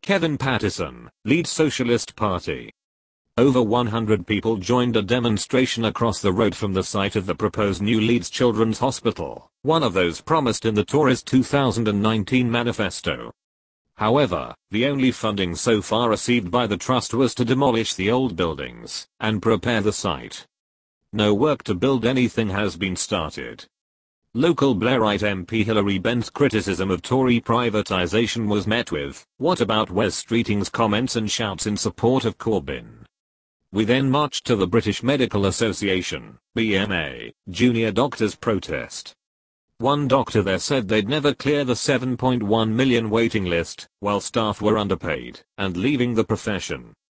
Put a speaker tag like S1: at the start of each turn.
S1: Kevin Pattison, lead Socialist Party. Over 100 people joined a demonstration across the road from the site of the proposed new Leeds Children's Hospital, one of those promised in the Tories' 2019 manifesto. However, the only funding so far received by the trust was to demolish the old buildings and prepare the site. No work to build anything has been started. Local Blairite MP Hilary Bent's criticism of Tory privatisation was met with, "What about Wes Streeting's comments and shouts in support of Corbyn?" We then marched to the British Medical Association, BMA, junior doctors' protest. One doctor there said they'd never clear the 7.1 million waiting list, while staff were underpaid and leaving the profession.